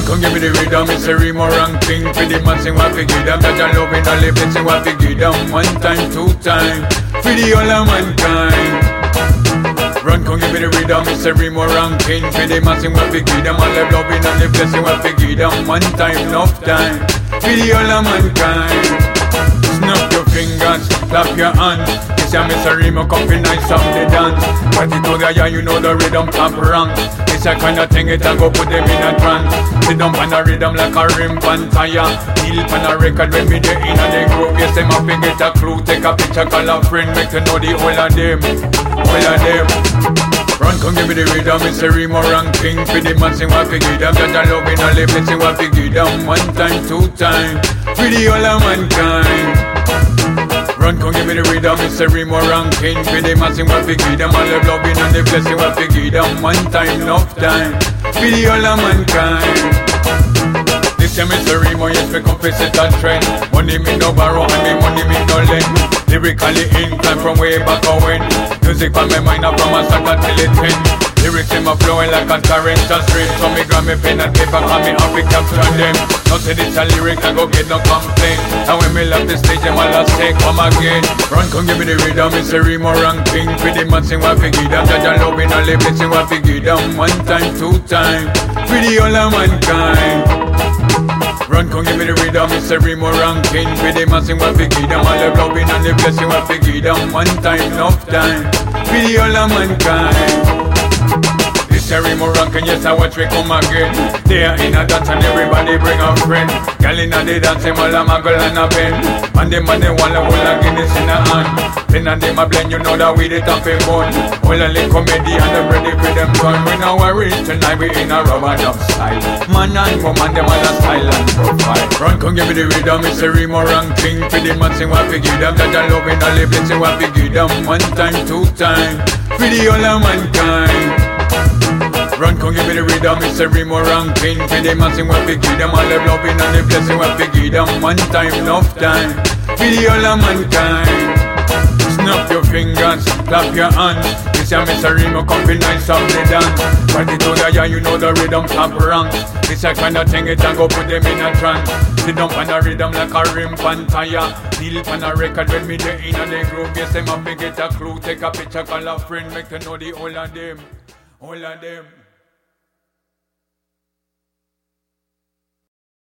come give me the rhythm, it's a rhythm ranking. For the man sing what we give them, that you love in all the blessing what we give them. One time, two time, for the whole of mankind. Run, come give me the rhythm, it's a rhythm ranking. For the man sing what we give them, all the love in all the blessing what we give them. One time, enough time, for the whole of mankind. Snap your fingers, clap your hands. This a mystery, my company nice of the dance. But it to the eye, you know the rhythm top rank. It's a kind of thing, it a go put them in a trance. Sit down on a rhythm like a rim pan tire. Kneel pan a record when me dey in a the groove. Yes, them a fi get a clue, take a picture, call a friend, make to know the whole of them, whole of them. Run, come give me the rhythm, it's a rhythm ranking. For the man sing what fi give them, that a love in a live, sing what fi give them. One time, two time, for the whole of mankind. Run, come give me the rhythm, it's a rhythm ranking. For the man sing what fi give them, all the loving and the blessing what fi give them. One time, enough time, for the whole of mankind. This year me say rhythm, yes me come fi set a trend. Money me no borrow and me money me no lend. Lyrically inclined from way back when. Music on my mind up from a start till it end. Lyrics in my flowing like a torrential stream. So me grab me pen and paper and me have to capture them. Not say this a lyric I go get no complaint. And when me left the stage them all a say come again. Run, come give me the rhythm, it's a rhythm ranking. For the man sing what fi give them, that a love in a live, sing what fi give them. One time, two time, for the whole of mankind. Run, come give me the rhythm, it's a rhythm ranking. For the man sing what fi give them, all the loving and the blessing what fi give them. One time, enough time, for the whole of mankind. This a rhythm ranking, yes I watch we come again. They are in a dance and everybody bring a friend. Girl in a the dance, them all a muggle and a bend. And them and they want a whole of Guinness in a hand. Then and them a blend, you know that we the top in bun. All a little comedy and them ready for them gun. We now worry tonight, we in a rubber dub style. Man and woman, them all a style and profile. Run, come give me the rhythm, it's a rhythm ranking. For the man sing what fi give them, that a love in a live, sing what fi give them. One time, two time, for the whole of mankind. Run, come give me the rhythm, it's a rhythm ranking. For the man sing what fi give them, all the loving and the blessing what fi give them. One time, enough time, for the whole of mankind. Snap your fingers, clap your hands. This a mystery, my company nice of the dance. But it to the eye, you know the rhythm top rank. This a kind of thing, it a go put them in a trance. Sit down on a rhythm like a rim pan tire. Kneel pan a record when me dey in a the groove. Yes, them a fi get a clue, take a picture, call a friend, make to know the whole of them, whole of them.